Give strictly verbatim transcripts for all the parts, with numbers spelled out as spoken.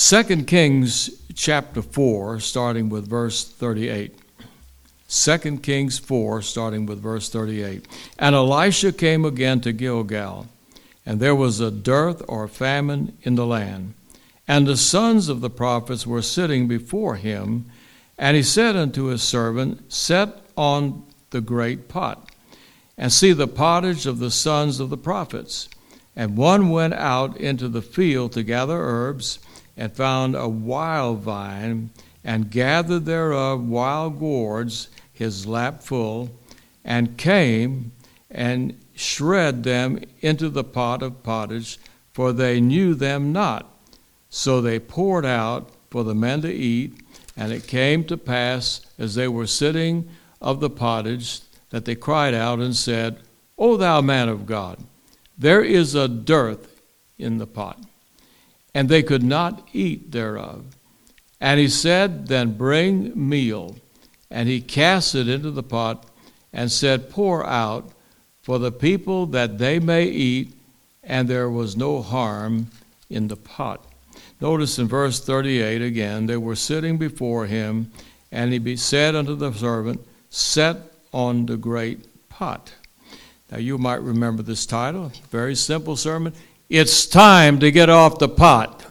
Second Kings chapter four, starting with verse thirty-eight. Second Kings four, starting with verse thirty-eight. And Elisha came again to Gilgal, and there was a dearth or famine in the land. And the sons of the prophets were sitting before him, and he said unto his servant, Set on the great pot, and see the pottage of the sons of the prophets. And one went out into the field to gather herbs, and found a wild vine, and gathered thereof wild gourds, his lap full, and came and shred them into the pot of pottage, for they knew them not. So they poured out for the men to eat, and it came to pass, as they were sitting of the pottage, that they cried out and said, O thou man of God, there is a dearth in the pot. And they could not eat thereof. And he said, Then bring meal. And he cast it into the pot, and said, Pour out for the people that they may eat, and there was no harm in the pot. Notice in verse thirty-eight again, they were sitting before him, and he said unto the servant, Set on the great pot. Now you might remember this title, very simple sermon. It's time to get off the pot.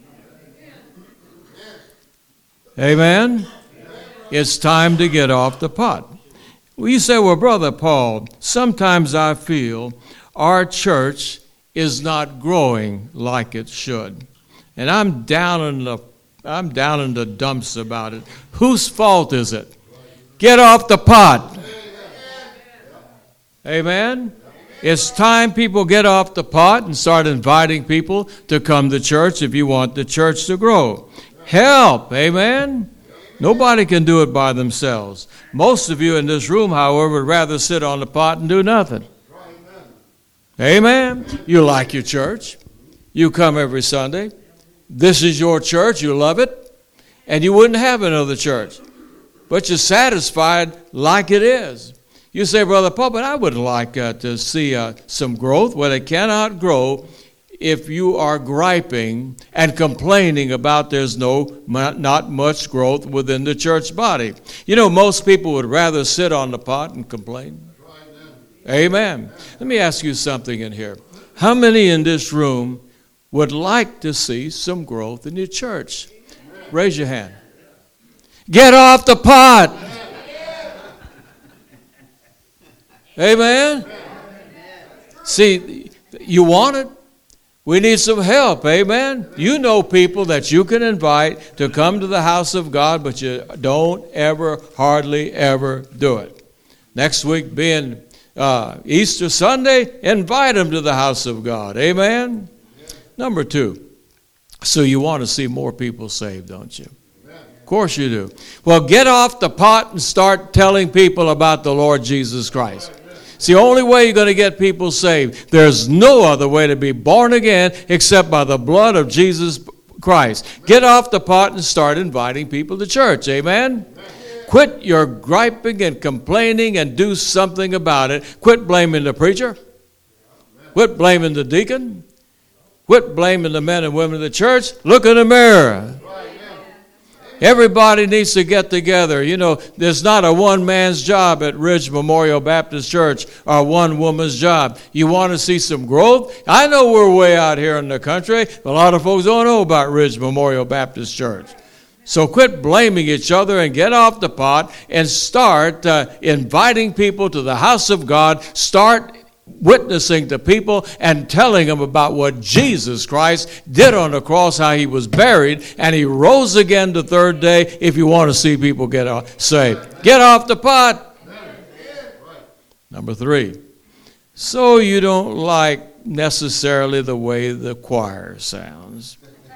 Amen? It's time to get off the pot. Well, you say, well, Brother Paul, sometimes I feel our church is not growing like it should. And I'm down in the I'm down in the dumps about it. Whose fault is it? Get off the pot. Amen? It's time people get off the pot and start inviting people to come to church if you want the church to grow. Help, amen? Nobody can do it by themselves. Most of you in this room, however, would rather sit on the pot and do nothing. Amen? You like your church. You come every Sunday. This is your church. You love it. And you wouldn't have another church. But you're satisfied like it is. You say, Brother Paul, but I would like uh, to see uh, some growth. Well, it cannot grow if you are griping and complaining about there's no not much growth within the church body. You know, most people would rather sit on the pot and complain. Amen. Let me ask you something in here. How many in this room would like to see some growth in your church? Raise your hand. Get off the pot. Amen? See, you want it? We need some help, amen? You know people that you can invite to come to the house of God, but you don't ever, hardly ever do it. Next week being uh, Easter Sunday, invite them to the house of God, amen? Number two, so you want to see more people saved, don't you? Of course you do. Well, get off the pot and start telling people about the Lord Jesus Christ. It's the only way you're going to get people saved. There's no other way to be born again except by the blood of Jesus Christ. Get off the pot and start inviting people to church. Amen? Quit your griping and complaining and do something about it. Quit blaming the preacher. Quit blaming the deacon. Quit blaming the men and women of the church. Look in the mirror. Everybody needs to get together. You know, there's not a one man's job at Ridge Memorial Baptist Church or one woman's job. You want to see some growth? I know we're way out here in the country. A lot of folks don't know about Ridge Memorial Baptist Church. So quit blaming each other and get off the pot and start uh, inviting people to the house of God. Start witnessing to people and telling them about what Jesus Christ did on the cross, how he was buried, and he rose again the third day if you want to see people get off, saved. Get off the pot. Number three, so you don't like necessarily the way the choir sounds.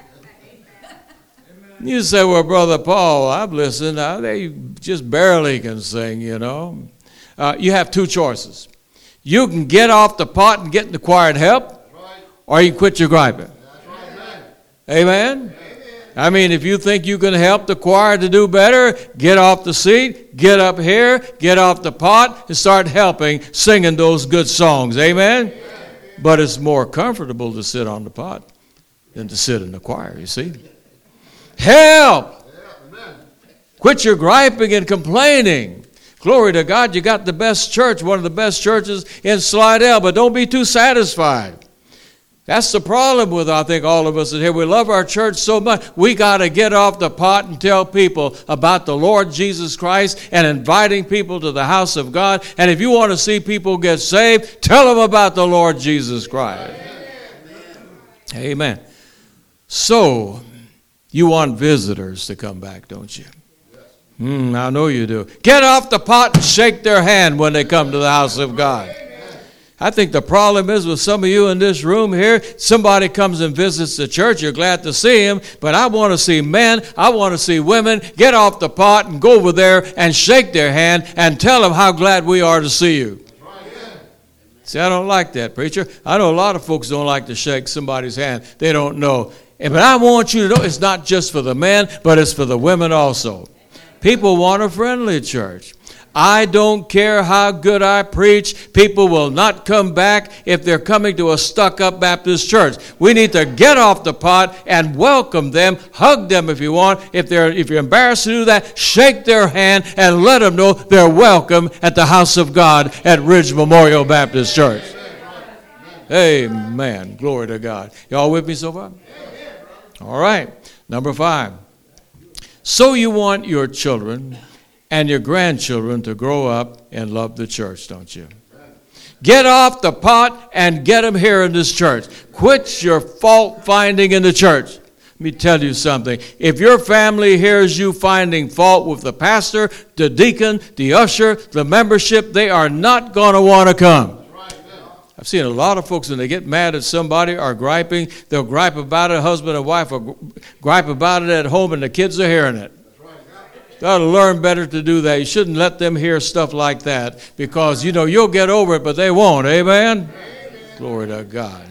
You say, well, Brother Paul, I've listened. Uh, they just barely can sing, you know. Uh, you have two choices. You can get off the pot and get in the choir and help, or you can quit your griping. Amen? I mean, if you think you can help the choir to do better, get off the seat, get up here, get off the pot, and start helping, singing those good songs. Amen? But it's more comfortable to sit on the pot than to sit in the choir, you see. Help! Quit your griping and complaining. Glory to God, you got the best church, one of the best churches in Slidell, but don't be too satisfied. That's the problem with, I think, all of us in here. We love our church so much, we got to get off the pot and tell people about the Lord Jesus Christ and inviting people to the house of God. And if you want to see people get saved, tell them about the Lord Jesus Christ. Amen. Amen. So, you want visitors to come back, don't you? Mm, I know you do. Get off the pot and shake their hand when they come to the house of God. I think the problem is with some of you in this room here, somebody comes and visits the church, you're glad to see him, but I want to see men, I want to see women, get off the pot and go over there and shake their hand and tell them how glad we are to see you. See, I don't like that, preacher. I know a lot of folks don't like to shake somebody's hand. They don't know. But I want you to know it's not just for the men, but it's for the women also. People want a friendly church. I don't care how good I preach. People will not come back if they're coming to a stuck-up Baptist church. We need to get off the pot and welcome them, hug them if you want. If they're if you're embarrassed to do that, shake their hand and let them know they're welcome at the house of God at Ridge Memorial Baptist Church. Amen. Glory to God. Y'all with me so far? All right. Number five. So you want your children and your grandchildren to grow up and love the church, don't you? Get off the pot and get them here in this church. Quit your fault finding in the church. Let me tell you something. If your family hears you finding fault with the pastor, the deacon, the usher, the membership, they are not going to want to come. I've seen a lot of folks when they get mad at somebody or griping, they'll gripe about it, husband and wife will gripe about it at home and the kids are hearing it. You ought to learn better to do that. You shouldn't let them hear stuff like that because, you know, you'll get over it, but they won't. Amen? Amen. Glory to God.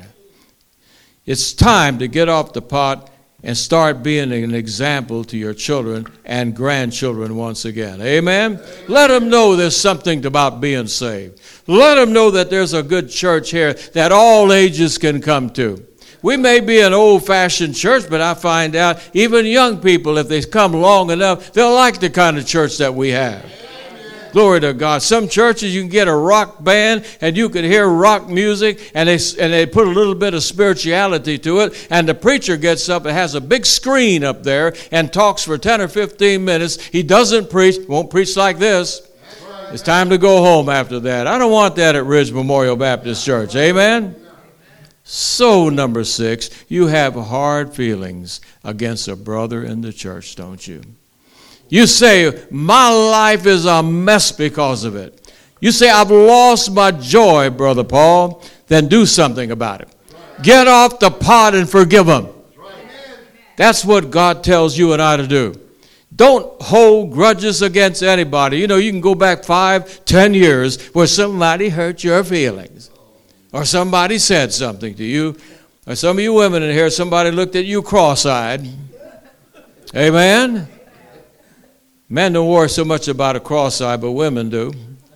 It's time to get off the pot and start being an example to your children and grandchildren once again. Amen? Amen? Let them know there's something about being saved. Let them know that there's a good church here that all ages can come to. We may be an old-fashioned church, but I find out even young people, if they come long enough, they'll like the kind of church that we have. Amen. Glory to God. Some churches you can get a rock band and you can hear rock music and they and they put a little bit of spirituality to it, and the preacher gets up and has a big screen up there and talks for ten or fifteen minutes. He doesn't preach, won't preach like this. It's time to go home after that. I don't want that at Ridge Memorial Baptist Church. Amen? So, number six, you have hard feelings against a brother in the church, don't you? You say, my life is a mess because of it. You say, I've lost my joy, Brother Paul. Then do something about it. Get off the pot and forgive them. That's what God tells you and I to do. Don't hold grudges against anybody. You know, you can go back five, ten years where somebody hurt your feelings. Or somebody said something to you. Or some of you women in here, somebody looked at you cross-eyed. Amen? Men don't worry so much about a cross-eye, but women do.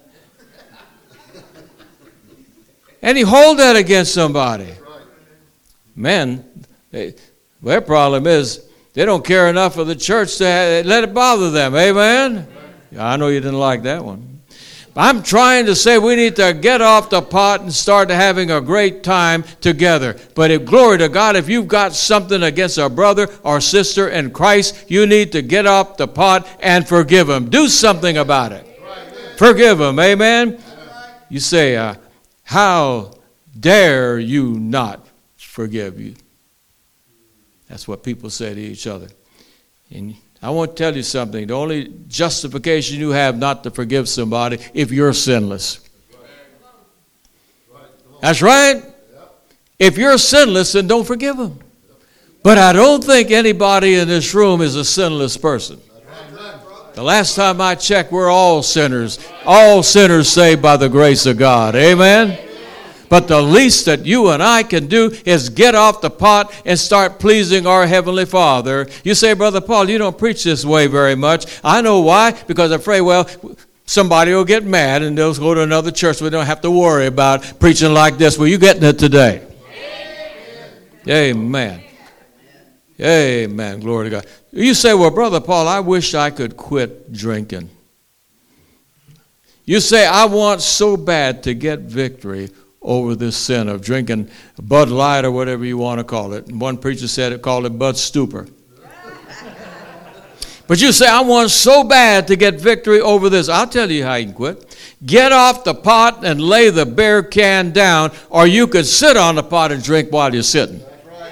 And you hold that against somebody. Men, they, their problem is they don't care enough for the church to let it bother them. Amen? Yeah, I know you didn't like that one. I'm trying to say we need to get off the pot and start having a great time together. But if, glory to God, if you've got something against a brother or sister in Christ, you need to get off the pot and forgive them. Do something about it. Forgive them. Amen? You say, uh, how dare you not forgive you? That's what people say to each other. And I want to tell you something. The only justification you have not to forgive somebody if you're sinless. That's right. If you're sinless, then don't forgive them. But I don't think anybody in this room is a sinless person. The last time I checked, we're all sinners. All sinners saved by the grace of God. Amen? But the least that you and I can do is get off the pot and start pleasing our Heavenly Father. You say, Brother Paul, you don't preach this way very much. I know why. Because I'm afraid, well, somebody will get mad and they'll go to another church. We don't have to worry about preaching like this. Well, you're getting it today. Amen. Amen. Amen. Glory to God. You say, well, Brother Paul, I wish I could quit drinking. You say, I want so bad to get victory over this sin of drinking Bud Light or whatever you want to call it. And one preacher said it called it Bud Stupor. But you say, I want so bad to get victory over this. I'll tell you how you can quit. Get off the pot and lay the beer can down, or you could sit on the pot and drink while you're sitting.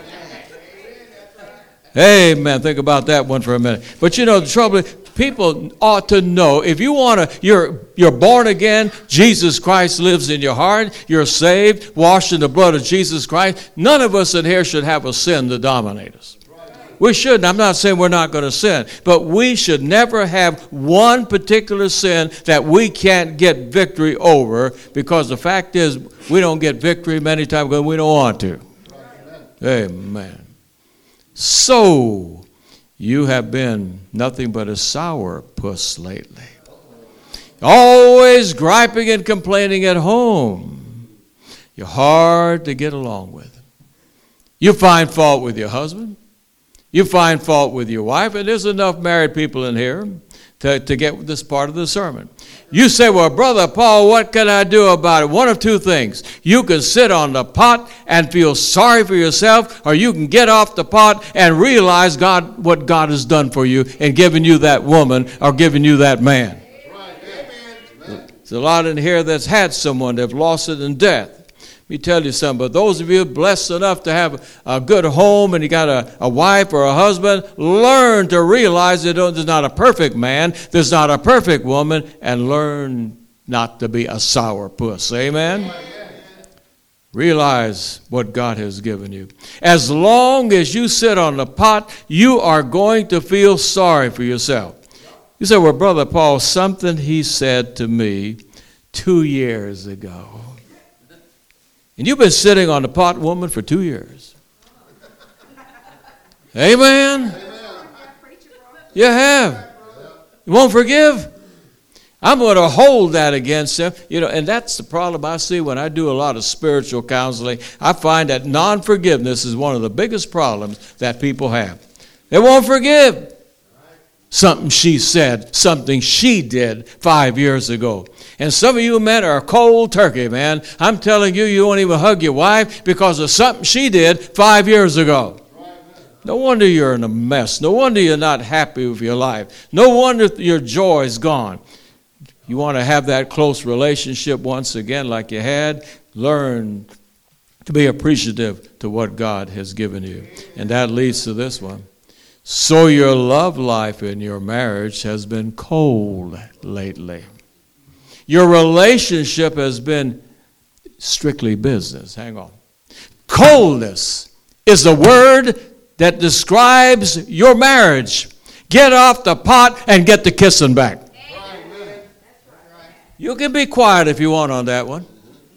Amen. Think about that one for a minute. But you know, the trouble is, people ought to know, if you want to, you're, you're born again, Jesus Christ lives in your heart, you're saved, washed in the blood of Jesus Christ. None of us in here should have a sin to dominate us. We shouldn't. I'm not saying we're not going to sin, but we should never have one particular sin that we can't get victory over, because the fact is we don't get victory many times because we don't want to. Amen. So, you have been nothing but a sour puss lately. Always griping and complaining at home. You're hard to get along with. You find fault with your husband. You find fault with your wife, and there's enough married people in here to, to get this part of the sermon. You say, well, Brother Paul, what can I do about it? One of two things. You can sit on the pot and feel sorry for yourself, or you can get off the pot and realize God, what God has done for you and given you that woman or given you that man. There's a lot in here that's had someone that have lost it in death. Let me tell you something, but those of you blessed enough to have a good home and you got a, a wife or a husband, learn to realize that there's not a perfect man, there's not a perfect woman, and learn not to be a sourpuss. Amen? Amen. Realize what God has given you. As long as you sit on the pot, you are going to feel sorry for yourself. You say, well, Brother Paul, something he said to me two years ago. And you've been sitting on the pot, woman, for two years. Amen? You have. You won't forgive? I'm going to hold that against them. You know, and that's the problem I see when I do a lot of spiritual counseling. I find that non-forgiveness is one of the biggest problems that people have. They won't forgive something she said, something she did five years ago. And some of you men are cold turkey, man. I'm telling you, you won't even hug your wife because of something she did five years ago. No wonder you're in a mess. No wonder you're not happy with your life. No wonder your joy is gone. You want to have that close relationship once again like you had? Learn to be appreciative to what God has given you. And that leads to this one. So your love life in your marriage has been cold lately. Your relationship has been strictly business. Hang on. Coldness is the word that describes your marriage. Get off the pot and get the kissing back. Amen. You can be quiet if you want on that one.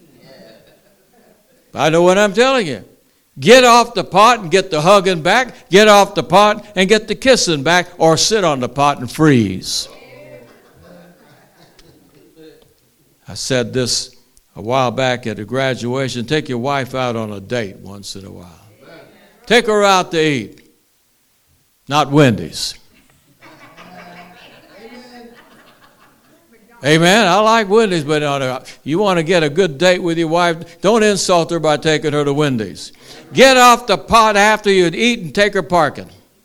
I know what I'm telling you. Get off the pot and get the hugging back. Get off the pot and get the kissing back, or sit on the pot and freeze. I said this a while back at a graduation. Take your wife out on a date once in a while. Take her out to eat. Not Wendy's. Amen. I like Wendy's, but you want to get a good date with your wife, don't insult her by taking her to Wendy's. Get off the pot after you'd eat and take her parking.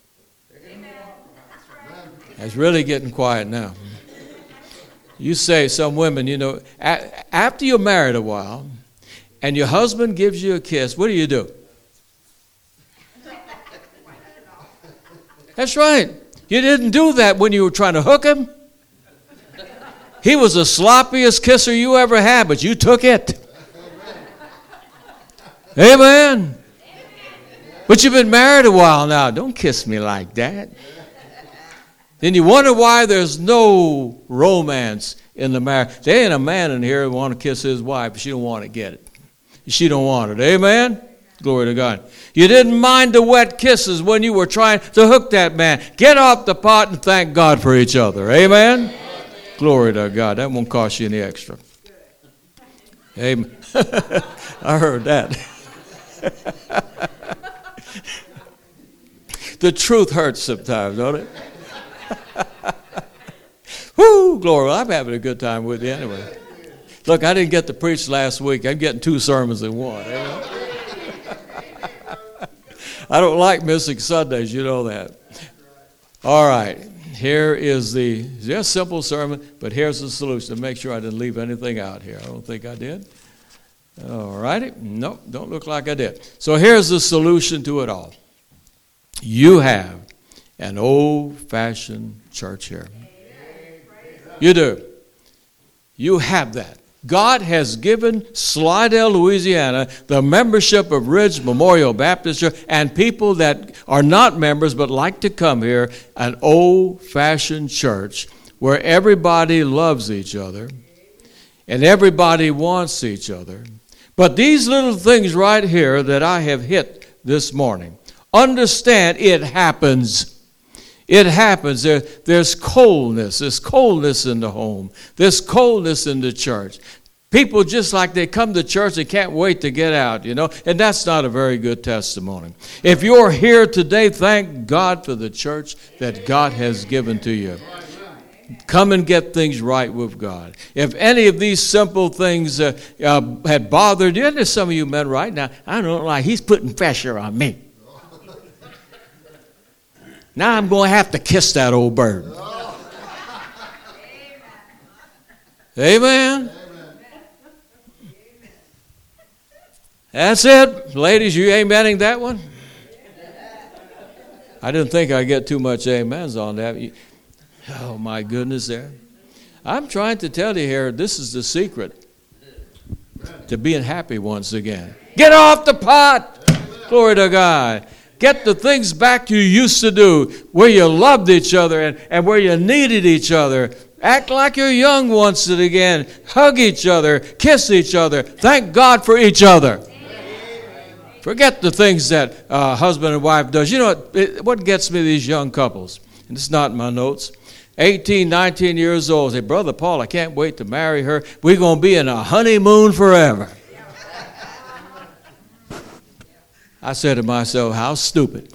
It's really getting quiet now. You say, some women, you know, a- after you're married a while and your husband gives you a kiss, what do you do? That's right. You didn't do that when you were trying to hook him. He was the sloppiest kisser you ever had, but you took it. Amen. But you've been married a while now. Don't kiss me like that. Then you wonder why there's no romance in the marriage. There ain't a man in here who want to kiss his wife, but she don't want to get it. She don't want it. Amen? Glory to God. You didn't mind the wet kisses when you were trying to hook that man. Get off the pot and thank God for each other. Amen? Glory to God. That won't cost you any extra. Amen. I heard that. the truth hurts sometimes, don't it? Whoo, glory. I'm having a good time with you anyway. Look, I didn't get to preach last week. I'm getting two sermons in one. I don't like missing Sundays, you know that. All right, here is the just simple sermon, but here's the solution to make sure I didn't leave anything out here. I don't think I did. All righty. Nope, don't look like I did. So here's the solution to it all. You have an old-fashioned church here. You do. You have that. God has given Slidell, Louisiana, the membership of Ridge Memorial Baptist Church, and people that are not members but like to come here, an old-fashioned church where everybody loves each other and everybody wants each other. But these little things right here that I have hit this morning, understand it happens. It happens. There, there's coldness. There's coldness in the home. There's coldness in the church. People just like they come to church, they can't wait to get out, you know, and that's not a very good testimony. If you're here today, thank God for the church that God has given to you. Come and get things right with God. If any of these simple things uh, uh, had bothered you, and there's some of you men right now, I don't like, he's putting pressure on me. Now I'm going to have to kiss that old bird. Amen. Amen. That's it. Ladies, you amening that one? I didn't think I'd get too much amens on that. Oh, my goodness there. I'm trying to tell you here, this is the secret to being happy once again. Get off the pot. Glory to God. Get the things back you used to do, where you loved each other and, and where you needed each other. Act like you're young once and again. Hug each other. Kiss each other. Thank God for each other. Amen. Forget the things that uh, husband and wife does. You know what, it, what gets me these young couples, and it's not in my notes, eighteen, nineteen years old, say, Brother Paul, I can't wait to marry her. We're going to be in a honeymoon forever. I said to myself, how stupid.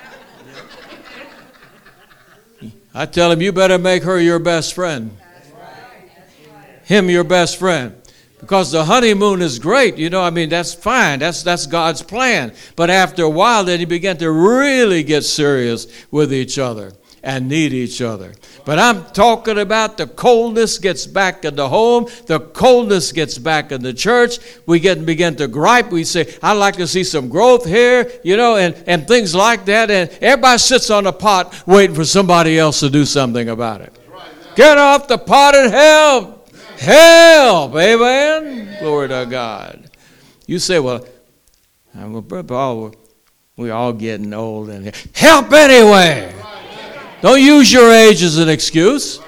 I tell him, you better make her your best friend. Him your best friend. Because the honeymoon is great. You know, I mean, that's fine. That's that's God's plan. But after a while, then you begin to really get serious with each other and need each other. But I'm talking about the coldness gets back in the home. The coldness gets back in the church. We get begin to gripe. We say, I'd like to see some growth here, you know, and, and things like that. And everybody sits on a pot waiting for somebody else to do something about it. Get off the pot and help. Help. Amen. Amen. Glory to God. You say, well, I'm a, we're all getting old. And help anyway. Don't use your age as an excuse.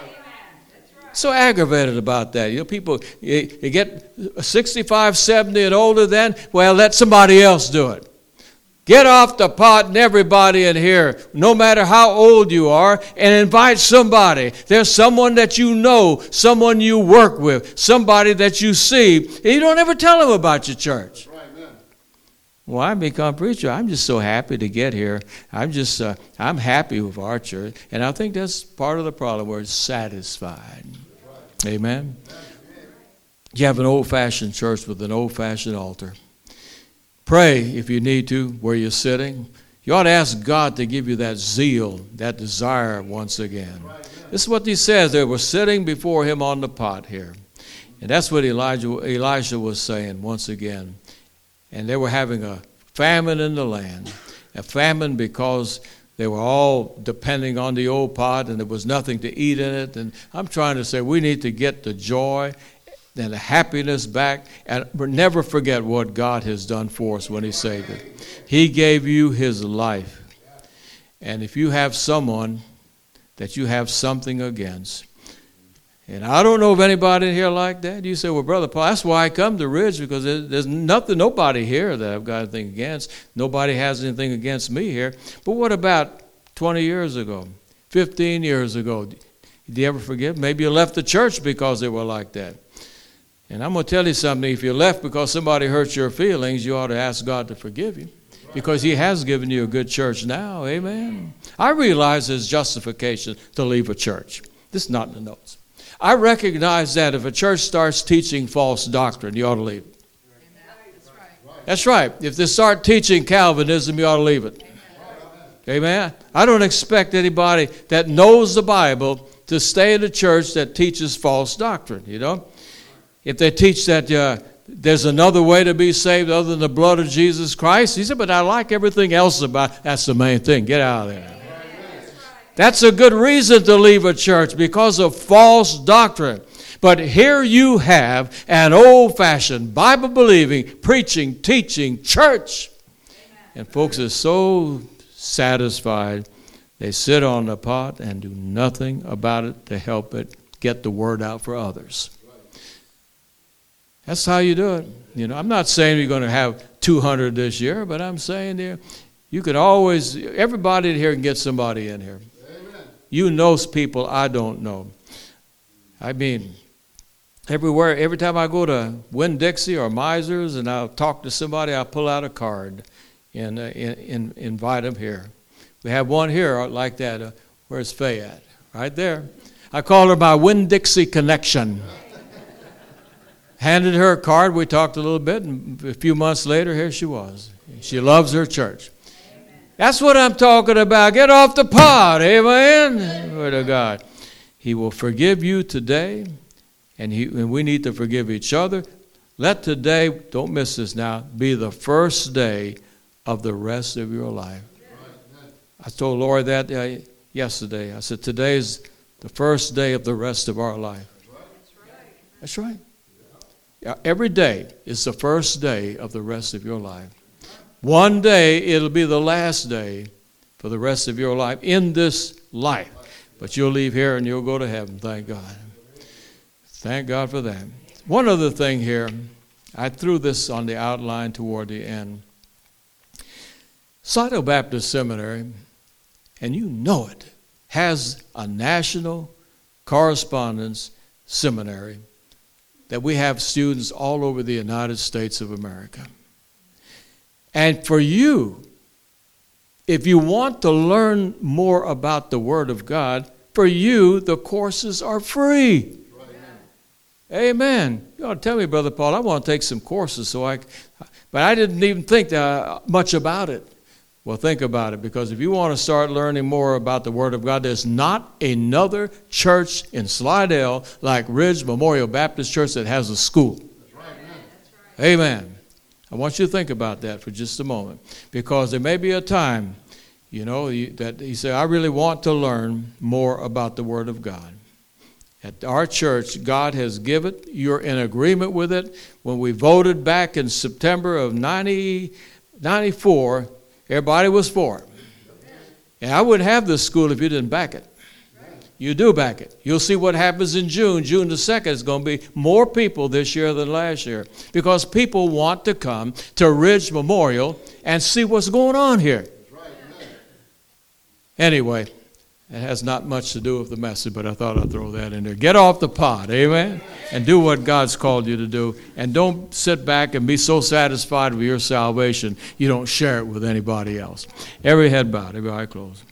So aggravated about that. You know, people, you, you get sixty-five, seventy and older then, well, let somebody else do it. Get off the pot and everybody in here, no matter how old you are, and invite somebody. There's someone that you know, someone you work with, somebody that you see. And you don't ever tell them about your church. Well, I become preacher. I'm just so happy to get here. I'm just, uh, I'm happy with our church. And I think that's part of the problem. We're satisfied. Right. Amen. Amen. You have an old-fashioned church with an old-fashioned altar. Pray if you need to where you're sitting. You ought to ask God to give you that zeal, that desire once again. Right. This is what he says. They were sitting before him on the pot here. And that's what Elijah, Elisha was saying once again. And they were having a famine in the land, a famine because they were all depending on the old pot and there was nothing to eat in it. And I'm trying to say we need to get the joy and the happiness back and never forget what God has done for us when he saved us. He gave you his life. And if you have someone that you have something against, and I don't know of anybody in here like that. You say, well, Brother Paul, that's why I come to Ridge, because there's nothing, nobody here that I've got anything against. Nobody has anything against me here. But what about twenty years ago, fifteen years ago? Did you ever forgive? Maybe you left the church because they were like that. And I'm going to tell you something. If you left because somebody hurt your feelings, you ought to ask God to forgive you. because he has given you a good church now. Amen. I realize there's justification to leave a church. This is not in the notes. I recognize that if a church starts teaching false doctrine, you ought to leave it. That's right. If they start teaching Calvinism, you ought to leave it. Amen. I don't expect anybody that knows the Bible to stay in a church that teaches false doctrine, you know. If they teach that uh, there's another way to be saved other than the blood of Jesus Christ, he said, but I like everything else about it. That's the main thing. Get out of there. That's a good reason to leave a church, because of false doctrine. But here you have an old-fashioned, Bible-believing, preaching, teaching church. And folks are so satisfied, they sit on the pot and do nothing about it to help it get the word out for others. That's how you do it. You know, I'm not saying you're going to have two hundred this year, but I'm saying there, you could always, everybody in here can get somebody in here. Amen. You know people I don't know. I mean, everywhere, every time I go to Winn-Dixie or Misers and I'll talk to somebody, I'll pull out a card and uh, in, in, invite them here. We have one here like that. Uh, where's Faye at? Right there. I call her my Winn-Dixie connection. Handed her a card. We talked a little bit, and a few months later, here she was. She loves her church. Amen. That's what I'm talking about. Get off the pot. Amen. Word of God. He will forgive you today, and, he, and we need to forgive each other. Let today, don't miss this now, be the first day of the rest of your life. I told Laura that uh, yesterday. I said, today is the first day of the rest of our life. That's right. Yeah, every day is the first day of the rest of your life. One day it'll be the last day for the rest of your life in this life. But you'll leave here and you'll go to heaven, thank God. Thank God for that. One other thing here, I threw this on the outline toward the end. Sidle Baptist Seminary, and you know it, has a national correspondence seminary that we have students all over the United States of America. And for you, if you want to learn more about the Word of God, for you, the courses are free. Amen. Amen. You ought to tell me, Brother Paul, I want to take some courses, so I, but I didn't even think uh, much about it. Well, think about it, because if you want to start learning more about the Word of God, there's not another church in Slidell like Ridge Memorial Baptist Church that has a school. That's right, That's right. Amen. I want you to think about that for just a moment, because there may be a time, you know, you, that you say, I really want to learn more about the Word of God. At our church, God has given it. You're in agreement with it. When we voted back in September of nineteen ninety-four, everybody was for it. And I wouldn't have this school if you didn't back it. You do back it. You'll see what happens in June. June the second is going to be more people this year than last year, because people want to come to Ridge Memorial and see what's going on here. Anyway, it has not much to do with the message, but I thought I'd throw that in there. Get off the pot, amen? And do what God's called you to do. And don't sit back and be so satisfied with your salvation you don't share it with anybody else. Every head bowed, every eye closed.